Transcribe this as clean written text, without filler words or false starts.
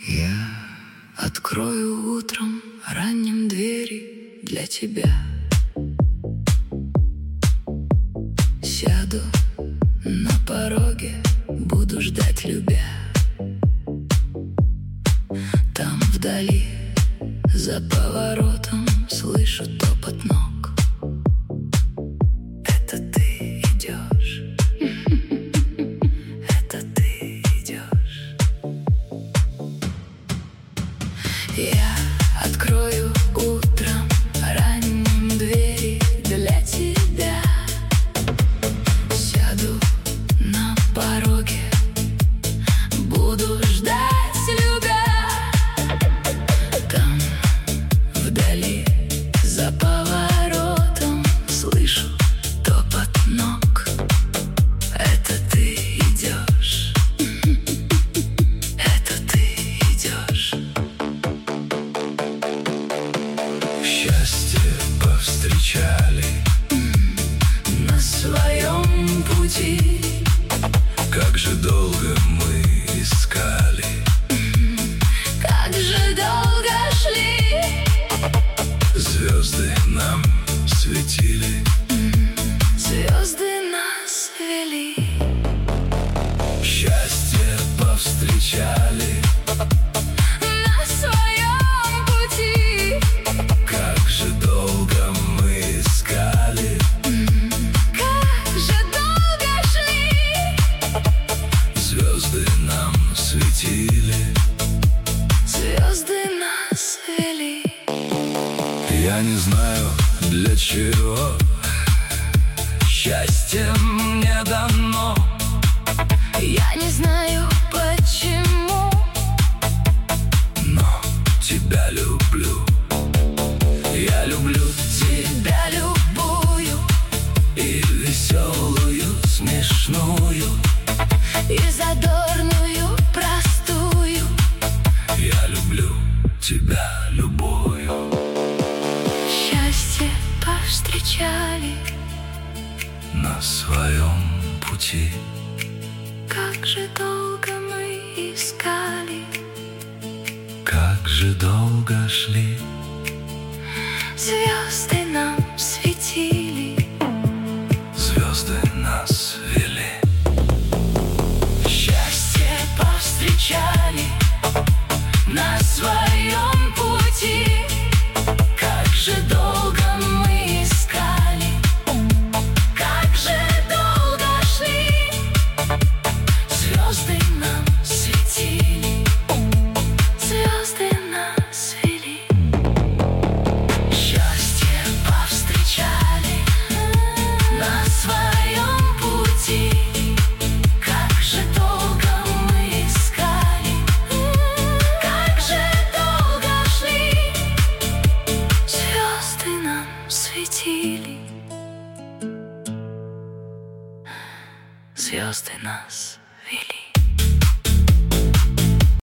Я открою утром ранним двери для тебя. Сяду на пороге, буду ждать, любя. Там вдали, за поворотом, слышу топот ног. Это ты идешь, это ты идешь. Я открою утром ранним двери для тебя. Сяду на пороге, буду ждать, любя. Там вдали, за поворотом, слышу топот ног. Это ты идешь, это ты идешь. Счастье повстречали на своем пути. Как же долго мы искали, Как же долго шли, звезды нам светили, звезды нас вели. счастье повстречали. На своем пути. Как же долго мы искали, Как же долго шли, звезды нам светили. звезды нас вели. Я не знаю, для чего счастье мне дано. Я не знаю почему, Но тебя люблю. Я люблю тебя любую и веселую, смешную. и задорную, простую. Я люблю тебя любую. Счастье повстречали На своем пути. Как же долго мы искали, Как же долго шли, звезды нам светили, звезды нас вели. счастье повстречали на своем пути. Как же долго мы искали, как же долго шли, звезды нам светили, звезды нас вели. Счастье повстречали на своем пути. Как же долго мы искали, как же долго шли, звезды нам светили, звезды нас